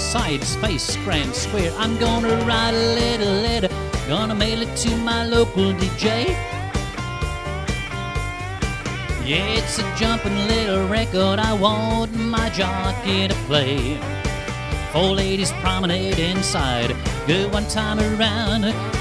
sides, face, grand, square. I'm gonna write a little letter, gonna mail it to my local DJ. Yeah, it's a jumping little record I want my jockey to play. Four ladies promenade inside, go one time around.